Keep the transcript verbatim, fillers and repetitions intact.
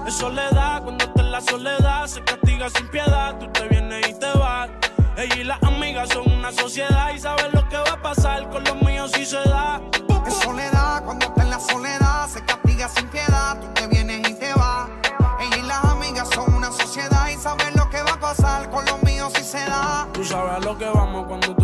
Es soledad, cuando está en la soledad, se castiga sin piedad. Tú te vienes y te vas. Ella y las amigas son una sociedad y saben lo que va a pasar con los míos si se da. Es soledad, cuando está en la soledad, se castiga sin piedad. Tú te vienes y te vas. Ella y las amigas son una sociedad y saben lo que va a pasar con los míos si se da. Tú sabes a lo que vamos cuando tú